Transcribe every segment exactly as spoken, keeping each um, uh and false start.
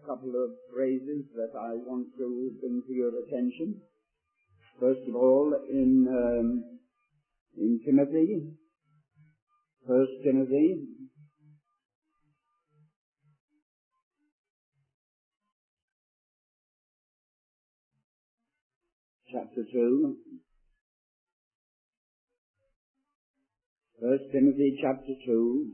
couple of phrases that I want to bring to your attention. First of all, in um, in Timothy, First Timothy, chapter two. First Timothy chapter two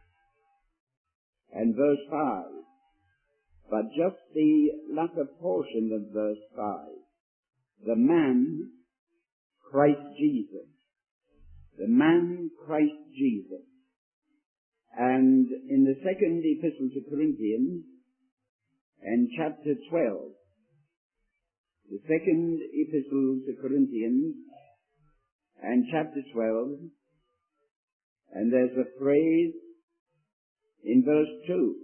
and verse five. But just the latter portion of verse five. The man, Christ Jesus. The man, Christ Jesus. And in the second epistle to Corinthians, and chapter twelve, the second epistle to Corinthians, and chapter twelve, and there's a phrase in verse two.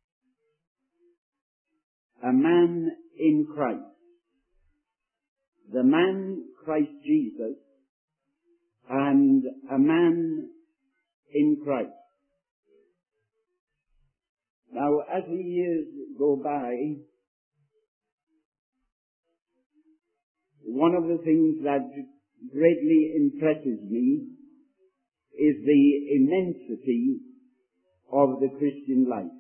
A man in Christ. The man, Christ Jesus, and a man in Christ. Now, as the years go by, one of the things that greatly impresses me is the immensity of the Christian life.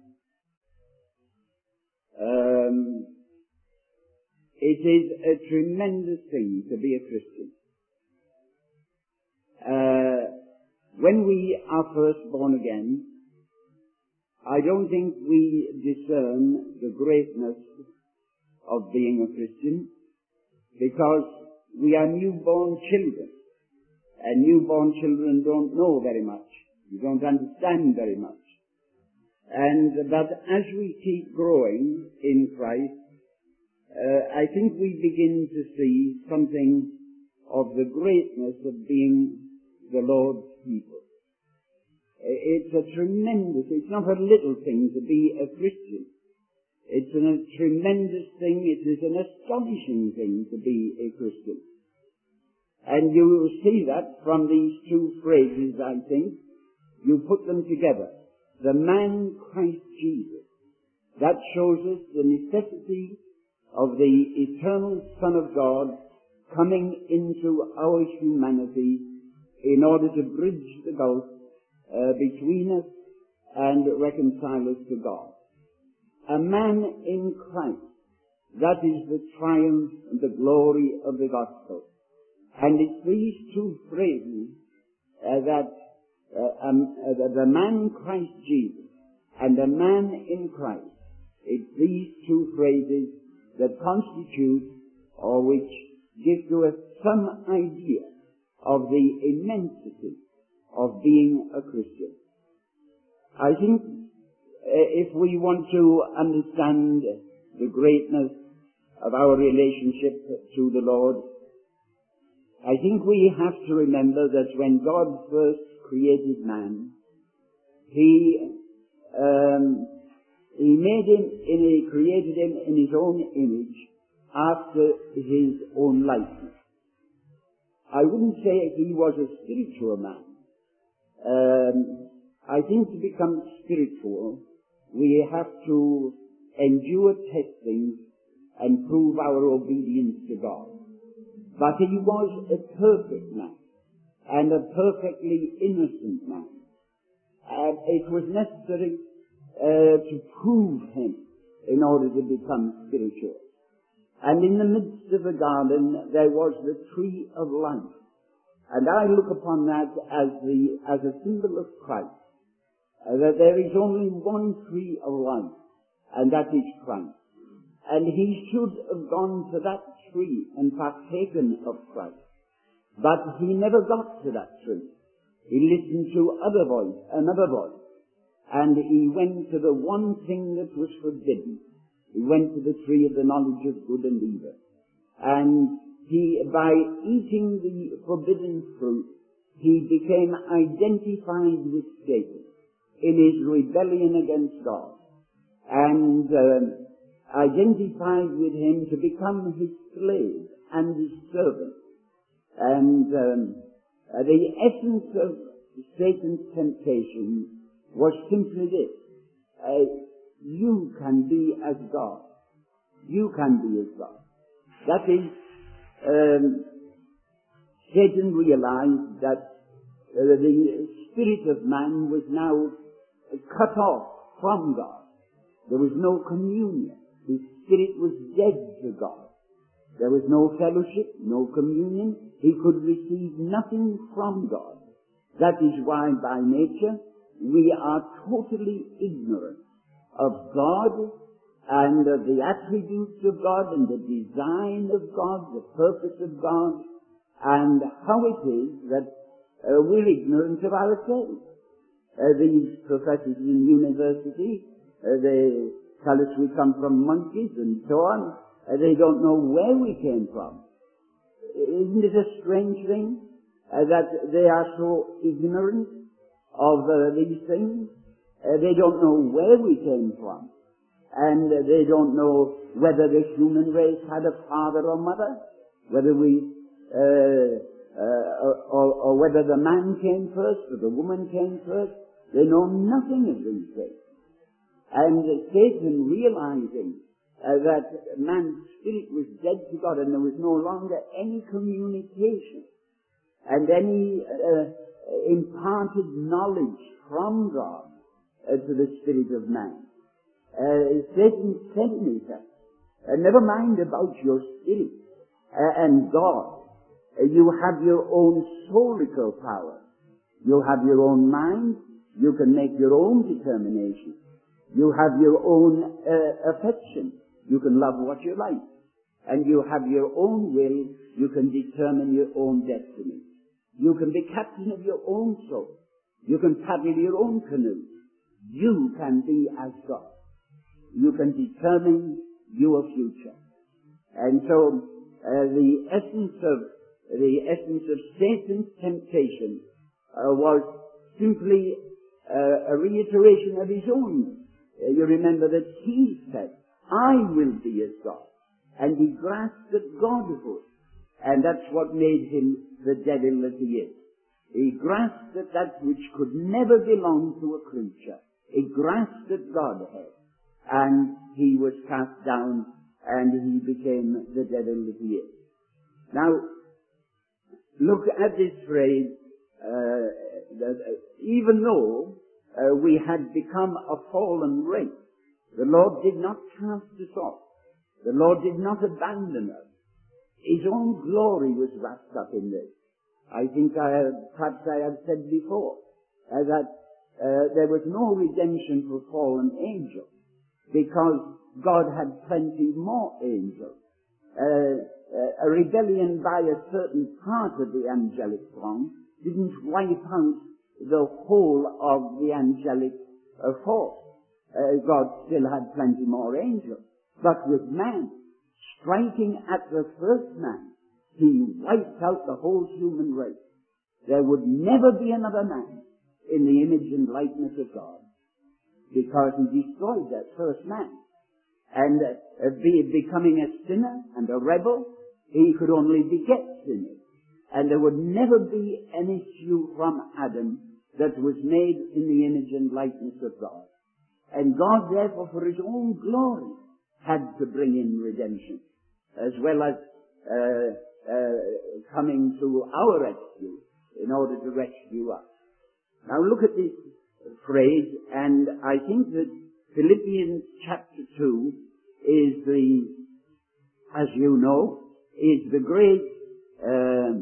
Um, it is a tremendous thing to be a Christian. Uh, when we are first born again, I don't think we discern the greatness of being a Christian, because we are newborn children, and newborn children don't know very much. You don't understand very much. And but as we keep growing in Christ, uh, I think we begin to see something of the greatness of being the Lord's people. It's a tremendous, it's not a little thing to be a Christian. It's a tremendous thing, it is an astonishing thing to be a Christian. And you will see that from these two phrases, I think. You put them together. The man Christ Jesus. That shows us the necessity of the eternal Son of God coming into our humanity in order to bridge the gulf uh, between us and reconcile us to God. A man in Christ. That is the triumph and the glory of the gospel. And it's these two phrases uh, that uh, um, uh, the, the man Christ Jesus and the man in Christ. It's these two phrases that constitute or which give to us some idea of the immensity of being a Christian. I think uh, if we want to understand the greatness of our relationship to the Lord, I think we have to remember that when God first created man, He um, He made him, in, He created him in His own image, after His own likeness. I wouldn't say He was a spiritual man. Um, I think to become spiritual, we have to endure testing and prove our obedience to God. But He was a perfect man, and a perfectly innocent man. And it was necessary uh, to prove Him in order to become spiritual. And in the midst of the garden, there was the tree of life. And I look upon that as the as a symbol of Christ, uh, that there is only one tree of life, and that is Christ. And He should have gone to that tree and partaken of Christ. But He never got to that tree. He listened to other voice, another voice. And He went to the one thing that was forbidden. He went to the tree of the knowledge of good and evil. And he, by eating the forbidden fruit, he became identified with Satan in his rebellion against God. And um, identified with him to become his slave and his servant. And um, uh, the essence of Satan's temptation was simply this. Uh, you can be as God. You can be as God. That is, um, Satan realized that uh, the spirit of man was now cut off from God. There was no communion. His spirit was dead to God. There was no fellowship, no communion. He could receive nothing from God. That is why by nature we are totally ignorant of God and of the attributes of God and the design of God, the purpose of God, and how it is that uh, we're ignorant of ourselves. Uh, these professors in university, uh, they tell us we come from monkeys and so on. Uh, they don't know where we came from. Isn't it a strange thing uh, that they are so ignorant of uh, these things? Uh, they don't know where we came from. And uh, they don't know whether the human race had a father or mother, whether we, uh, uh, or, or whether the man came first or the woman came first. They know nothing of these things. And uh, Satan, realizing Uh, that man's spirit was dead to God and there was no longer any communication and any uh, imparted knowledge from God uh, to the spirit of man. Uh, Satan said to me, uh, never mind about your spirit uh, and God. Uh, you have your own soulical power. You have your own mind. You can make your own determination. You have your own uh, affection. You can love what you like. And you have your own will. You can determine your own destiny. You can be captain of your own soul. You can paddle your own canoe. You can be as God. You can determine your future. And so, uh, the essence of, the essence of Satan's temptation uh, was simply uh, a reiteration of his own. Uh, you remember that he said, I will be as God. And he grasped at Godhood. And that's what made him the devil that he is. He grasped at that which could never belong to a creature. He grasped at Godhead. And he was cast down and he became the devil that he is. Now, look at this phrase, uh, that, uh, even though uh, we had become a fallen race, the Lord did not cast us off. The Lord did not abandon us. His own glory was wrapped up in this. I think I, perhaps I have said before uh, that uh, there was no redemption for fallen angels because God had plenty more angels. Uh, uh, a rebellion by a certain part of the angelic throng didn't wipe out the whole of the angelic uh, force. Uh, God still had plenty more angels. But with man, striking at the first man, he wiped out the whole human race. There would never be another man in the image and likeness of God, because he destroyed that first man. And uh, be, becoming a sinner and a rebel, he could only beget sinners. And there would never be an issue from Adam that was made in the image and likeness of God. And God, therefore, for his own glory, had to bring in redemption, as well as uh, uh, coming to our rescue in order to rescue us. Now look at this phrase, and I think that Philippians chapter two is the, as you know, is the great, uh,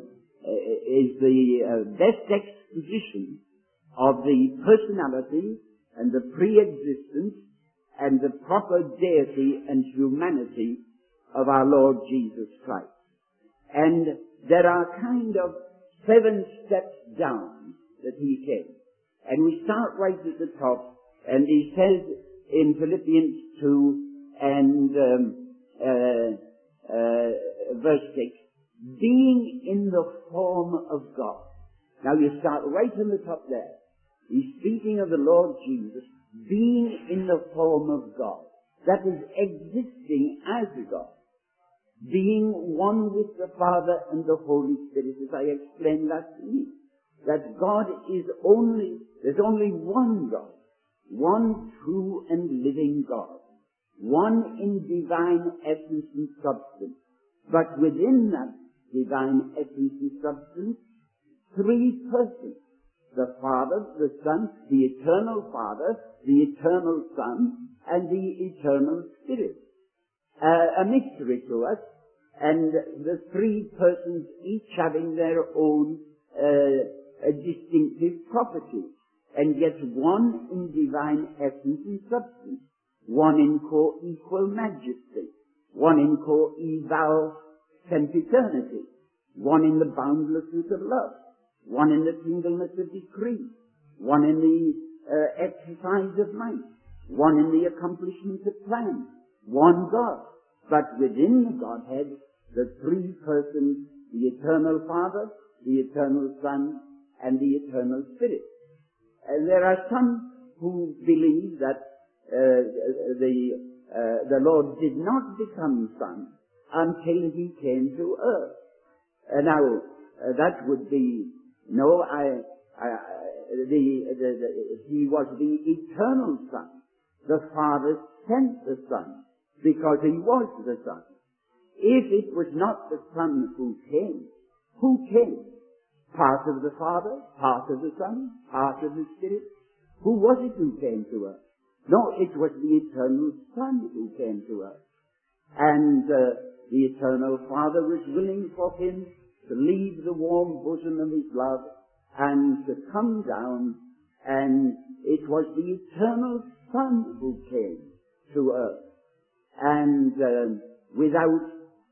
is the uh, best exposition of the personality and the pre-existence and the proper deity and humanity of our Lord Jesus Christ. And there are kind of seven steps down that he came. And we start right at the top, and he says in Philippians two and um, uh, uh, verse six, being in the form of God. Now you start right on the top there. He's speaking of the Lord Jesus being in the form of God. That is, existing as God. Being one with the Father and the Holy Spirit, as I explained last week. That God is only, there's only one God. one true and living God, one in divine essence and substance, but within that divine essence and substance, three persons: the Father, the Son, the eternal Father, the eternal Son, and the eternal Spirit. Uh, a mystery to us, and the three persons each having their own uh, distinctive properties, and yet one in divine essence and substance, one in co-equal majesty, one in co-eval sempiternity, one in the boundlessness of love, one in the singleness of decree, one in the uh, exercise of might, one in the accomplishment of plan, one God. But within the Godhead, the three persons, the eternal Father, the eternal Son, and the eternal Spirit. And there are some who believe that uh, the uh, the Lord did not become Son until He came to earth. Uh, now, uh, that would be, no, I, I, the, the, the, He was the eternal Son. The Father sent the Son because He was the Son. If it was not the Son who came, who came? Part of the Father, part of the Son, part of the Spirit. Who was it who came to earth? No, it was the eternal Son who came to earth. And uh, the eternal Father was willing for Him to leave the warm bosom of His love and to come down, and it was the eternal Son who came to earth. And uh, without,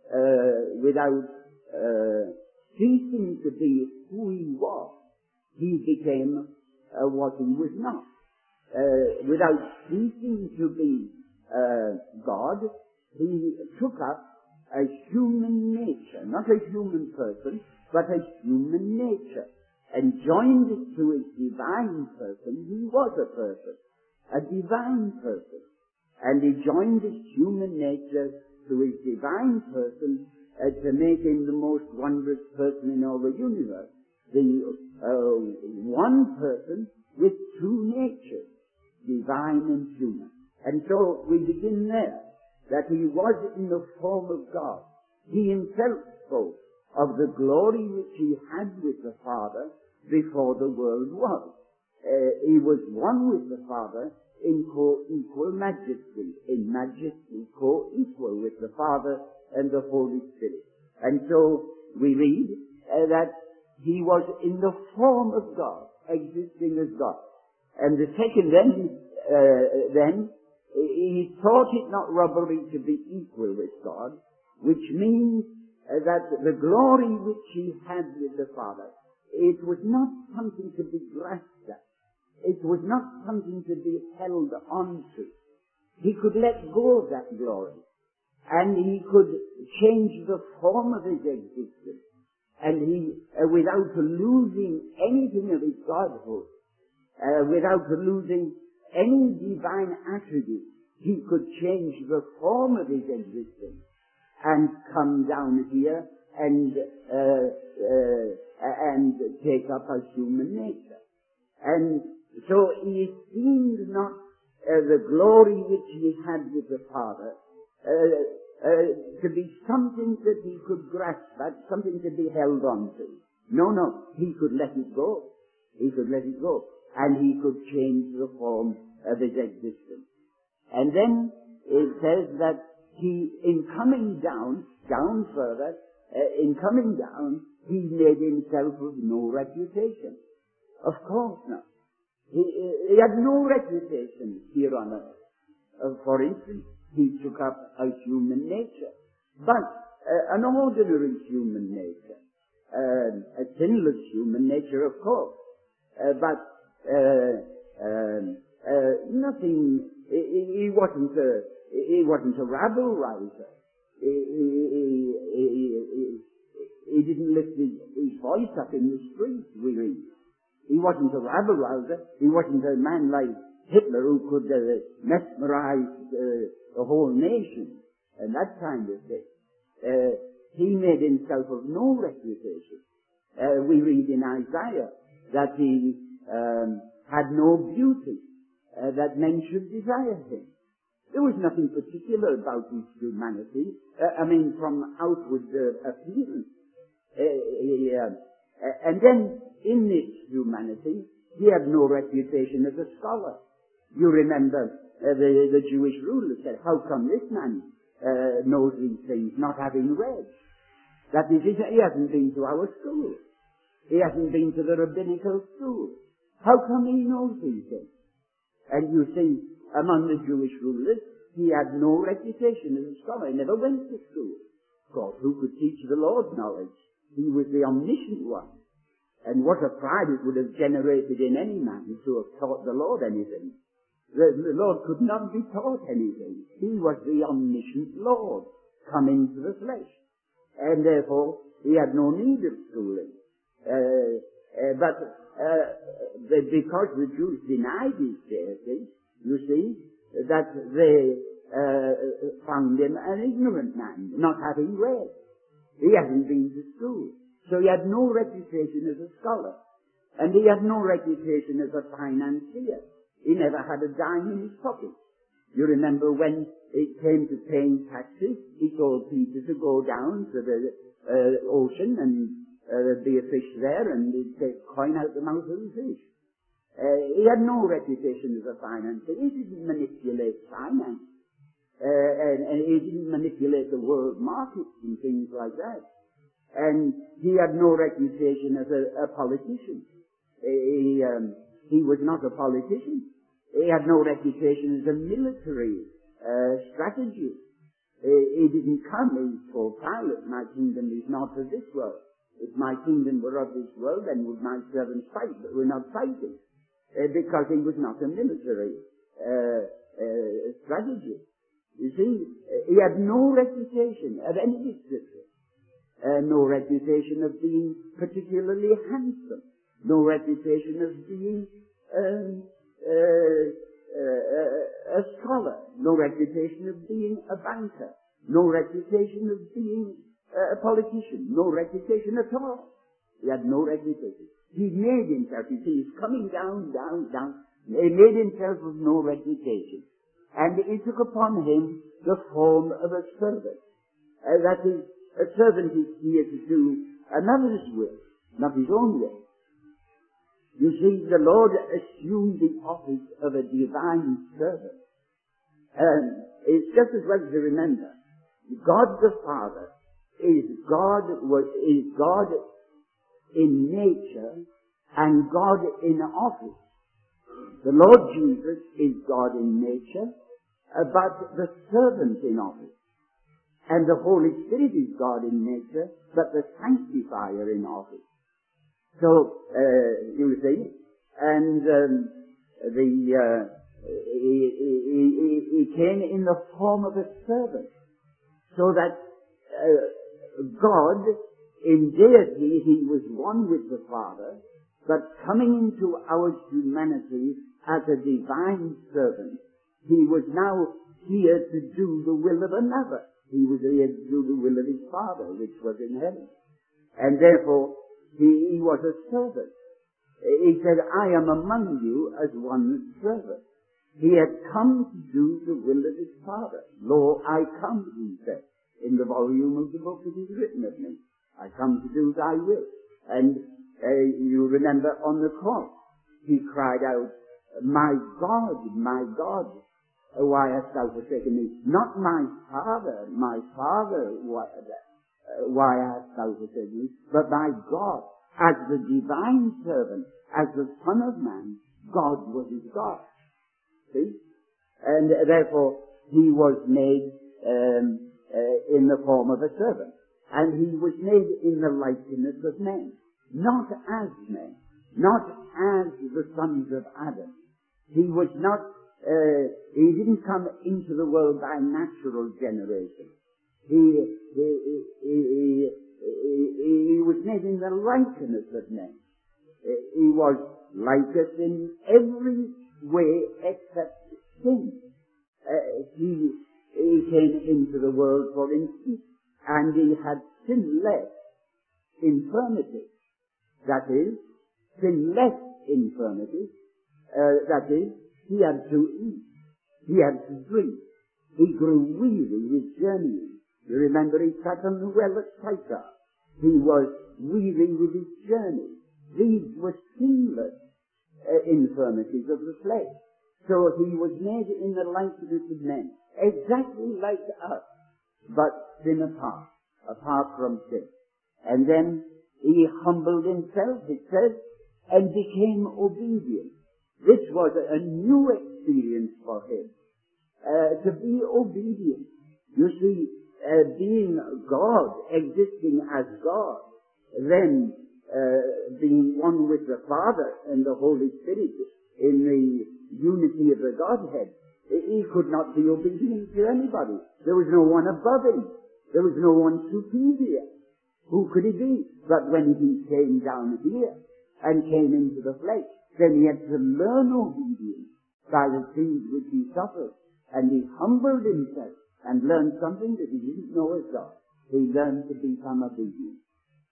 uh, without uh, ceasing to be who He was, He became uh, what He was not. Uh, without ceasing to be uh, God, He took up a human nature, not a human person, but a human nature, and joined it to His divine person. He was a person, a divine person, and He joined His human nature to His divine person uh, to make Him the most wondrous person in all the universe. The uh, one person with two natures, divine and human. And so we begin there, that He was in the form of God. He Himself spoke of the glory which He had with the Father before the world was. Uh, he was one with the Father in co-equal majesty, in majesty co-equal with the Father and the Holy Spirit. And so we read uh, that He was in the form of God, existing as God. And the second then, uh, then, He thought it not robbery to be equal with God, which means uh, that the glory which He had with the Father, it was not something to be grasped at. It was not something to be held on to. He could let go of that glory, and He could change the form of His existence, and He, uh, without losing anything of His Godhood, uh, without losing any divine attribute, He could change the form of His existence and come down here and uh, uh, and take up a human nature. And so He seemed not uh, the glory which He had with the Father uh, uh, to be something that He could grasp at, something to be held on to. No, no, He could let it go. He could let it go. And He could change the form of His existence. And then it says that He, in coming down, down further, uh, in coming down, He made Himself of no reputation. Of course not. He, he had no reputation here on earth. Uh, for instance, He took up a human nature, but uh, an ordinary human nature, uh, a sinless human nature, of course, uh, but uh, um, uh, nothing. He, he wasn't a he wasn't a rabble rouser. He, he, he, he, he didn't lift his, his voice up in the streets. We read. He wasn't a rabble rouser. He wasn't a man like Hitler who could uh, mesmerize uh, the whole nation and that kind of thing. Uh, he made Himself of no reputation. Uh, we read in Isaiah that He um, had no beauty. uh, that men should desire him. There was nothing particular about his humanity, uh, I mean, from outward uh, appearance. Uh, uh, uh, and then, in this humanity, he had no reputation as a scholar. You remember uh, the, the Jewish ruler said, how come this man uh, knows these things, not having read? That is, he hasn't been to our school. He hasn't been to the rabbinical school. How come he knows these things? And you see, among the Jewish rulers, he had no reputation as a scholar. He never went to school. Of course, who could teach the Lord knowledge? He was the omniscient one. And what a pride it would have generated in any man to have taught the Lord anything. The, the Lord could not be taught anything. He was the omniscient Lord come into the flesh. And therefore, he had no need of schooling. Uh, uh, but uh, the, because the Jews denied his deity, you see, that they uh, found him an ignorant man, not having read. He hadn't been to school. So he had no reputation as a scholar. And he had no reputation as a financier. He never had a dime in his pocket. You remember when it came to paying taxes, he told Peter to go down to the uh, ocean and uh, there'd be a fish there and he'd take coin out the mouth of the fish. Uh, he had no reputation as a financier. He didn't manipulate finance. Uh, and, and he didn't manipulate the world markets and things like that. And he had no reputation as a, a politician. He, um, he was not a politician. He had no reputation as a military uh, strategist. He, he didn't come, he told Pilate, my kingdom is not of this world. If my kingdom were of this world, then would my servants fight, but we're not fighting. Uh, because he was not a military uh, uh, strategist. You see, he had no reputation of any description. Uh, no reputation of being particularly handsome. No reputation of being um, uh, uh, a scholar. No reputation of being a banker. No reputation of being uh, a politician. No reputation at all. He had no reputation. He made himself, you see, he's coming down, down, down. He made himself of no reputation. And he took upon him the form of a servant. Uh, that is, a servant is here to do another's will, not his own will. You see, the Lord assumed the office of a divine servant. Um, it's just as well to remember, God the Father is God, is God in nature and God in office. The Lord Jesus is God in nature, uh, but the servant in office. And the Holy Spirit is God in nature, but the sanctifier in office. So, uh, you see, and um, the uh, he, he, he, he came in the form of a servant, so that uh, God, in deity, he was one with the Father, but coming into our humanity as a divine servant, he was now here to do the will of another. He was here to do the will of his Father, which was in heaven. And therefore, he, he was a servant. He said, I am among you as one servant. He had come to do the will of his Father. Lo, I come, he said, in the volume of the book that is written of me. I come to do thy will. And uh, you remember on the cross, he cried out, my God, my God, why hast thou forsaken me? Not my Father, my Father, why, uh, why hast thou forsaken me? But my God, as the divine servant, as the Son of Man, God was his God. See? And uh, therefore, he was made um, uh, in the form of a servant. And he was made in the likeness of men. Not as men. Not as the sons of Adam. He was not Uh, he didn't come into the world by natural generation. He, he, he, he, he, he was made in the likeness of men. Uh, he was like us in every way except sin. Uh, he, he came into the world, for instance, and he had sinless infirmity. That is, sinless infirmity. Uh, that is, He had to eat. He had to drink. He grew weary with journeying. You remember he sat on the well at Sychar. He was weary with his journey. These were sinless uh, infirmities of the flesh. So he was made in the likeness of men, exactly like us, but sin apart, apart from sin. And then he humbled himself, it says, and became obedient. This was a, a new experience for him, uh, to be obedient. You see, uh, being God, existing as God, then uh, being one with the Father and the Holy Spirit in the unity of the Godhead, he could not be obedient to anybody. There was no one above him. There was no one superior. Who could he be? But when he came down here and came into the flesh, then he had to learn obedience by the things which he suffered. And he humbled himself and learned something that he didn't know as God. He learned to become obedient.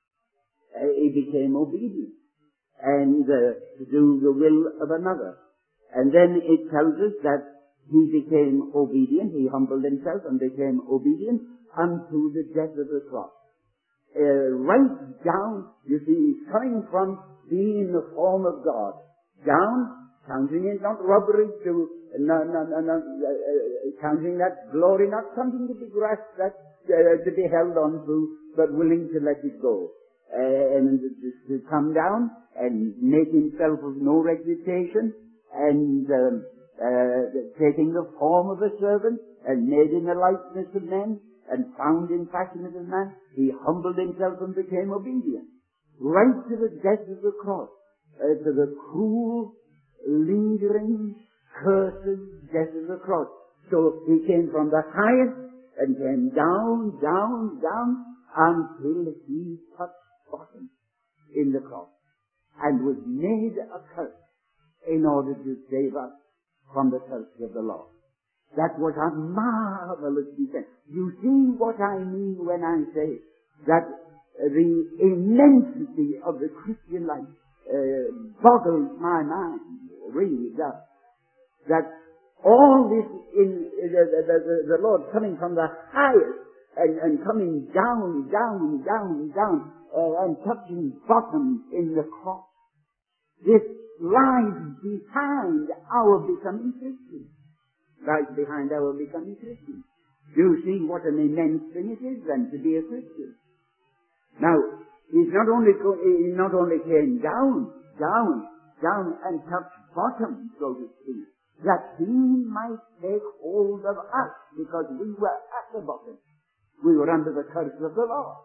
Uh, he became obedient and uh, to do the will of another. And then it tells us that he became obedient, he humbled himself and became obedient unto the death of the cross. Uh, right down, you see, he's coming from being in the form of God, down, counting it not robbery to, no, no, no, no, uh, counting that glory, not something to be grasped, that, uh, to be held on to, but willing to let it go. Uh, and to come down and make himself of no reputation, and um, uh, taking the form of a servant, and made in the likeness of men, and found in fashion as a man, he humbled himself and became obedient. Right to the death of the cross, uh, to the cruel, lingering, cursed death of the cross. So he came from the highest, and came down, down, down, until he touched bottom in the cross, and was made a curse in order to save us from the curse of the law. That was a marvelous defense. You see what I mean when I say that the immensity of the Christian life uh, boggles my mind, really does. That all this in the, the, the, the Lord coming from the highest and, and coming down, down, down, down, uh, and touching bottom in the cross. This lies behind our becoming Christians. Lies behind our becoming Christians. You see what an immense thing it is then to be a Christian. Now, he's not only, co- he not only came down, down, down and touched bottom, so to speak, that he might take hold of us, because we were at the bottom. We were under the curse of the law.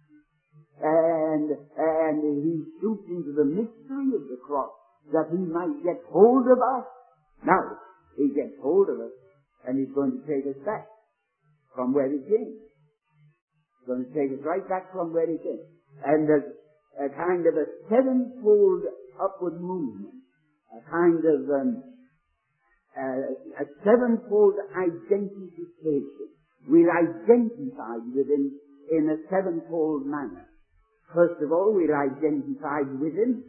And, and he stooped into the mystery of the cross, that he might get hold of us. Now, he gets hold of us, and he's going to take us back from where he came. He's going to take us right back from where he came. And there's a kind of a sevenfold upward movement, a kind of um, uh, a sevenfold identification. We're identified with him in a sevenfold manner. First of all, we're identified with him.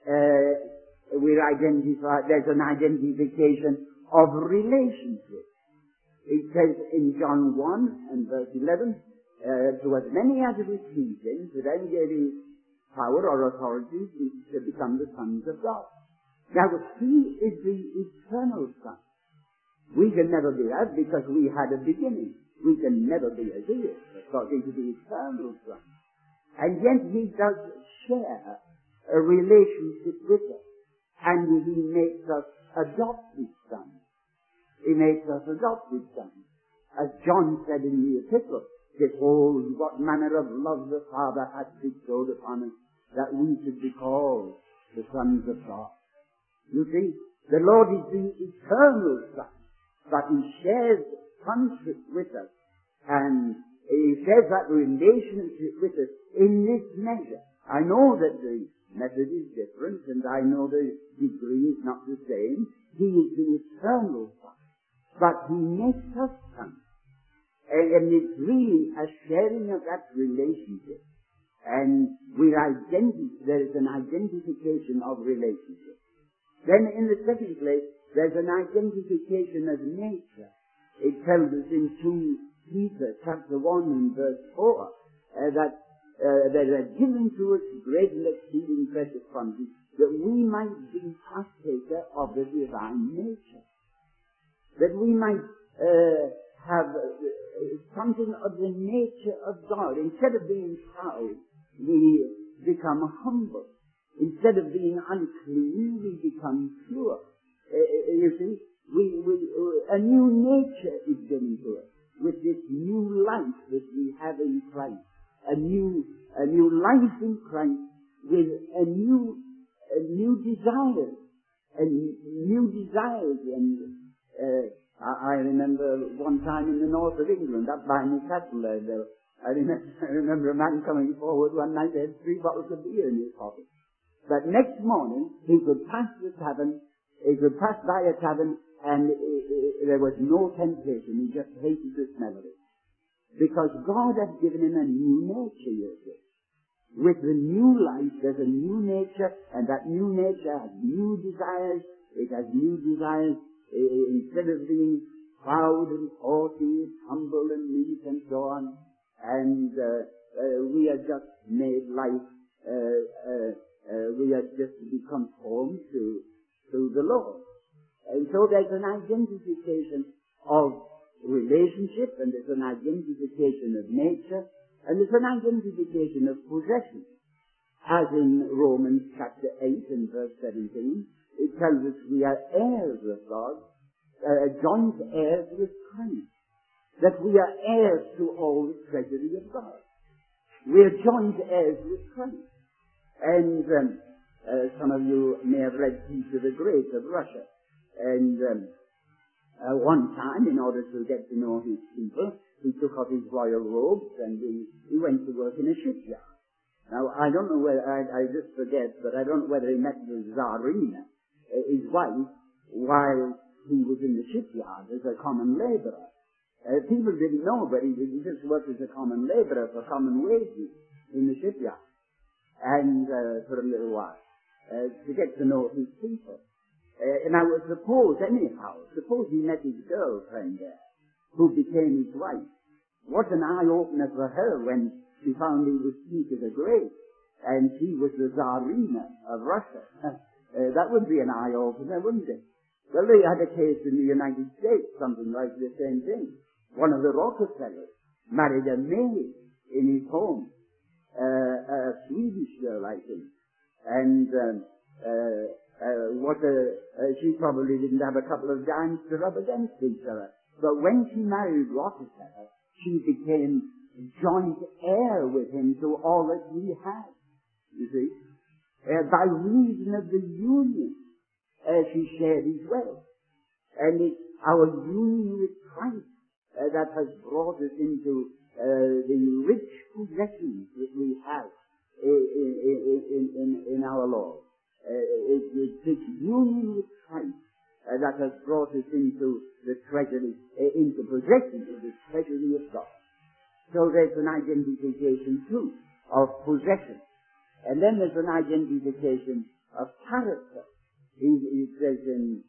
Uh, we're identified, there's an identification of relationship. It says in John one and verse eleven, uh, to as many as received him, to them gave he power or authority to become the sons of God. Now, he is the eternal Son. We can never be that because we had a beginning. We can never be as he is, according to the eternal Son. And yet he does share a relationship with us. And he makes us adopted sons. He makes us adopted sons. As John said in the epistle, behold, what manner of love the Father hath bestowed upon us, that we should be called the sons of God. You see, the Lord is the eternal Son, but he shares sonship with us, and he shares that relationship with us in this measure. I know that the method is different, and I know the degree is not the same. He is the eternal Son, but he makes us sons. And it's really a sharing of that relationship. And we're identi- there is an identification of relationship. Then in the second place, There's an identification of nature. It tells us in two Peter chapter one and verse four uh, that uh, there are given to us great and exceeding precious promises, that we might be partaker of the divine nature, that we might uh, have uh, something of the nature of God. Instead of being proud, we become humble. Instead of being unclean, we become pure. Uh, you see, we, we, uh, a new nature is given to us with this new life that we have in Christ. A new, a new life in Christ with a new, a new desires, and new desires. And uh, I, I remember one time in the north of England, up by Newcastle, there, there, I remember, I remember a man coming forward one night, he had three bottles of beer in his pocket. But next morning, he could pass the tavern, he could pass by a tavern, and uh, uh, there was no temptation. He just hated the smell of it. Because God had given him a new nature, you see. With the new life, there's a new nature, and that new nature has new desires. It has new desires. Uh, instead of being proud and haughty, humble and meek and so on, and uh, uh, we are just made like, uh, uh, uh, we are just to be conformed to, to the Lord. And so there's an identification of relationship, and there's an identification of nature, and there's an identification of possession. As in Romans chapter eight and verse seventeen, it tells us we are heirs of God, uh, joint heirs with Christ, that we are heirs to all the treasury of God. We are joint heirs with Christ. And um, uh, some of you may have read Peter the Great of Russia. And um, uh, one time, in order to get to know his people, he took off his royal robes and he, he went to work in a shipyard. Now, I don't know whether, I, I just forget, but I don't know whether he met the Tsarina, uh, his wife, while he was in the shipyard as a common laborer. Uh, people didn't know, but he, he just worked as a common laborer for common wages in the shipyard. And uh, for a little while, uh, to get to know his people. Uh, and I would suppose, anyhow, suppose he met his girlfriend there, who became his wife. What an eye-opener for her when she found he was Peter the Great, and she was the Tsarina of Russia. uh, that would be an eye-opener, wouldn't it? Well, they had a case in the United States, something like the same thing. One of the Rockefellers married a maid in his home, uh, a Swedish girl, I think. And um, uh, uh, what a, uh, she probably didn't have a couple of dimes to rub against each other. But when she married Rockefeller, she became joint heir with him to all that he had, you see. Uh, by reason of the union, uh, she shared his wealth. And it's our union with Christ uh, that has brought us into uh, the rich possessions that we have in, in, in, in, in our Lord. Uh, it, it's this union with Christ uh, that has brought us into the treasury, uh, into possession of the treasury of God. So there's an identification too of possession. And then there's an identification of character. He, he says in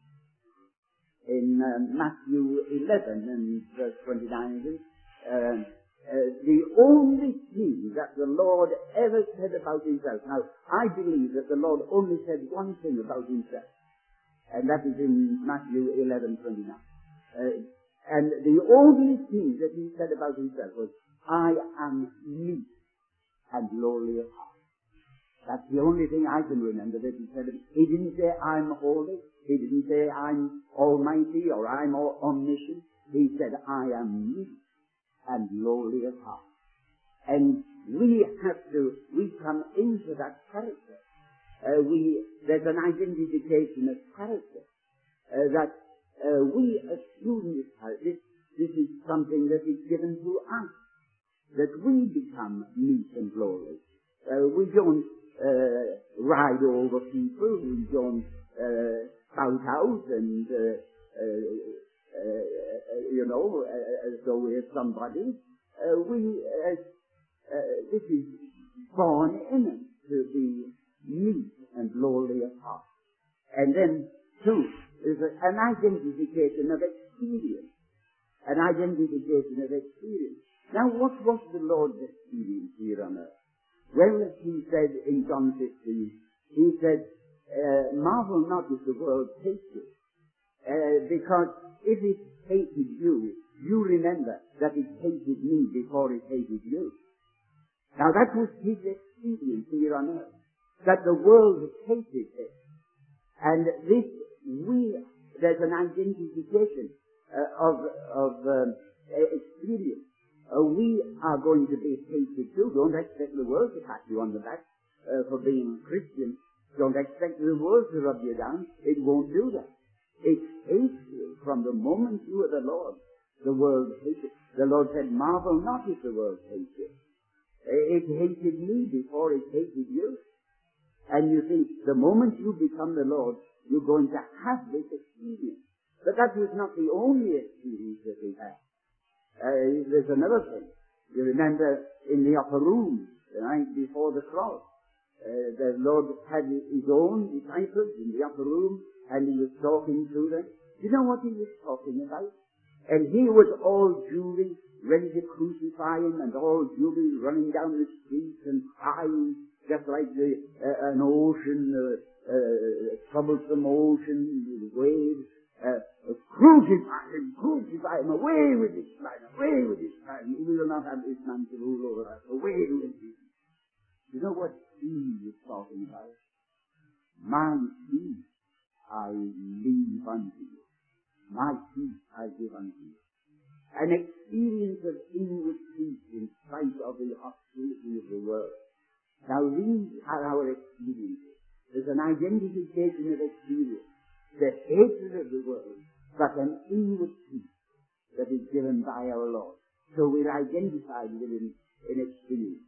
in uh, Matthew eleven and verse twenty-nine, uh, uh, the only thing that the Lord ever said about himself. Now, I believe that the Lord only said one thing about himself, and that is in Matthew eleven twenty-nine. Uh, and the only thing that he said about himself was, I am meek and lowly of heart. That's the only thing I can remember that he said. He didn't say, I'm holy. He didn't say, I'm almighty or I'm omniscient. He said, I am meek and lowly of heart. And we have to, we come into that character. Uh, we, there's an identification of character uh, that uh, we assume this, uh, this, this is something that is given to us, that we become meek and lowly. Uh, we don't uh, ride over people, we don't uh, shout out and, uh, uh, uh, you know, uh, as though we're somebody. Uh, we, uh, uh, this is born in us to be meek and lowly of heart. And then, too, is an identification of experience. An identification of experience. Now, what was the Lord's experience here on earth? Well, he said in John fifteen, he said, uh, marvel not if the world hates you. Uh, because if it hated you, you remember that it hated me before it hated you. Now, that was his experience here on earth, that the world hated him. And this, we, there's an identification uh, of, of um, experience. Uh, we are going to be hated too. Don't expect the world to pat you on the back uh, for being a Christian. Don't expect the world to rub you down. It won't do that. It hates you from the moment you are the Lord. The world hates it. The Lord said, marvel not if the world hates you. It hated me before it hated you. And you see, the moment you become the Lord, you're going to have this experience. But that was not the only experience that we had. Uh, there's another thing. You remember in the upper room, the night before the cross, uh, the Lord had his own disciples in the upper room, and he was talking to them. Do you know what he was talking about? And he was all jewelry, ready to crucify him, and all jewelry running down the streets and crying, just like the, uh, an ocean, uh, uh, troublesome ocean with waves. Uh, crucify him, crucify him, away with this man, away with this man. We will not have this man to rule over us. Away with him. You know what he was talking about? My peace I leave unto you. My peace I give unto you. An experience of inward peace in spite of the hostility of the world. Now these are our experiences. There's an identification of experience. The hatred of the world, but an inward peace that is given by our Lord. So we're identified with him in experience.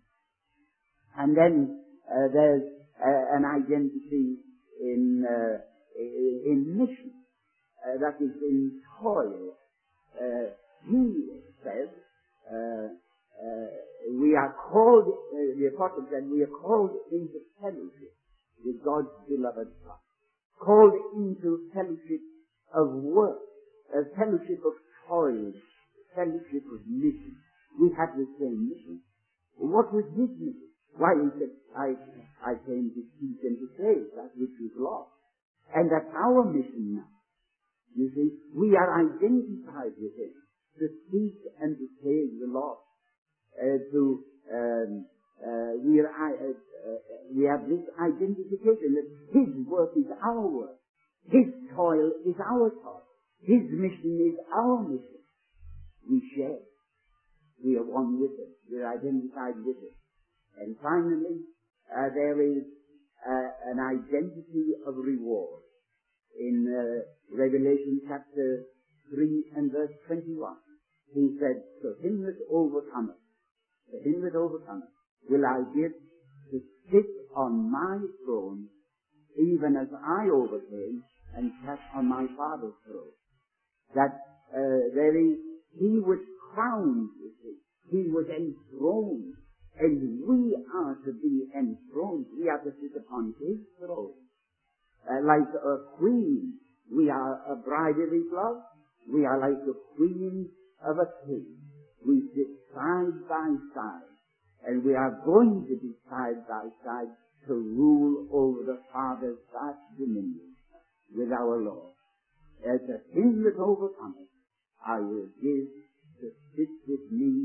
And then uh, there's uh, an identity in uh, in mission, uh, that is in toil. Uh, he says, uh, uh, we are called, uh, the apostle said, we are called into fellowship with God's beloved Son. Called into fellowship of work, a fellowship of toil, fellowship of mission. We have the same mission. What was his mission? Why, he said, I, I came to seek and to save that which was lost. And that's our mission now. You see, we are identified with him to seek and to save the lost. Uh, to um, Uh, we, are, uh, uh, we have this identification that his work is our work. His toil is our toil. His mission is our mission. We share. We are one with him. We are identified with him. And finally, uh, there is uh, an identity of reward. In uh, Revelation chapter three and verse twenty-one, he said, to him that overcometh, to him that overcometh, will I give to sit on my throne, even as I overcame and sat on my Father's throne. That uh, there is, he was crowned, you see. He was enthroned, and we are to be enthroned. We are to sit upon his throne. Uh, like a queen, we are a bride of his love. We are like the queen of a king. We sit side by side. And we are going to be side by side to rule over the Father's vast dominion with our Lord. As a him that overcometh, I will give to sit with me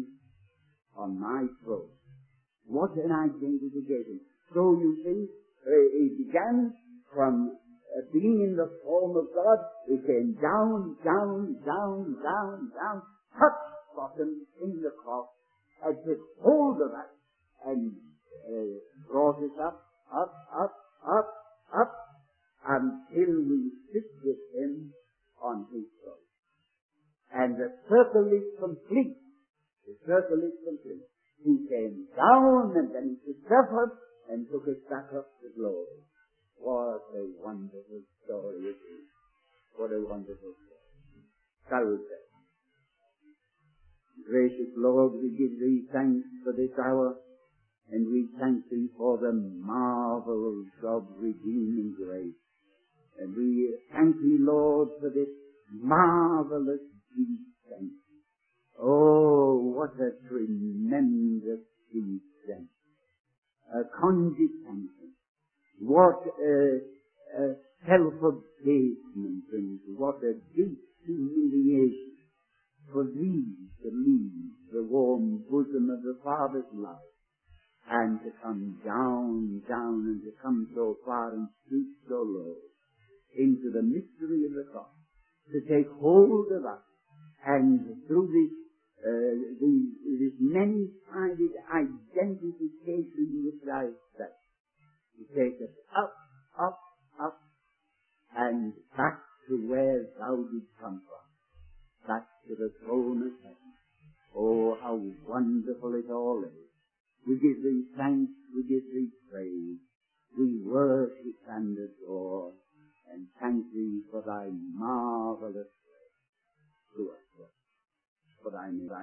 on my throne. What an identification. So you see, uh, it began from uh, being in the form of God. It came down, down, down, down, down, touched bottom in the cross, and took hold of us and uh, brought us up, up, up, up, up, until we sit with him on his throne. And the circle is complete. The circle is complete. He came down and then he took us up and took us back up to glory. What a wonderful story it is. What a wonderful story. Shall we say? Gracious Lord, we give thee thanks for this hour, and we thank thee for the marvels of redeeming grace. And we thank thee, Lord, for this marvelous descent. Oh, what a tremendous descent. A condescension. What a, a self-abasement, and what a deep humiliation for thee to leave the warm bosom of the Father's love and to come down, down, and to come so far and stoop so low into the mystery of the cross, to take hold of us, and through this, uh, the, this many-sided identification with thyself, to take us up, up, up, and back to where thou didst come from, back to the throne of heaven. Oh, how wonderful it all is. We give thee thanks, we give thee praise, we worship and adore, and thank thee for thy marvelous grace to us, for thy name.